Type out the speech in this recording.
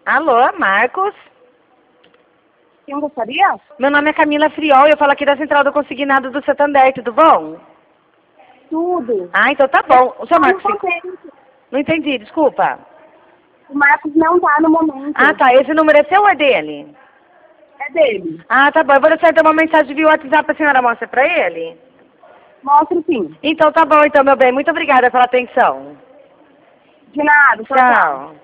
Alô, Marcos? Quem gostaria? Meu nome é Camila Friol e eu falo aqui da Central do Consignado do Santander, tudo bom? Tudo. Ah, então tá bom. O seu Não Marcos... contente. Não entendi, desculpa. O Marcos não tá no momento. Ah, tá. Esse número é seu ou é dele? É dele. Ah, tá bom. Eu vou deixar então uma mensagem via WhatsApp pra senhora mostra pra ele. Mostro sim. Então tá bom, então, meu bem. Muito obrigada pela atenção. De nada. Tchau. Tchau.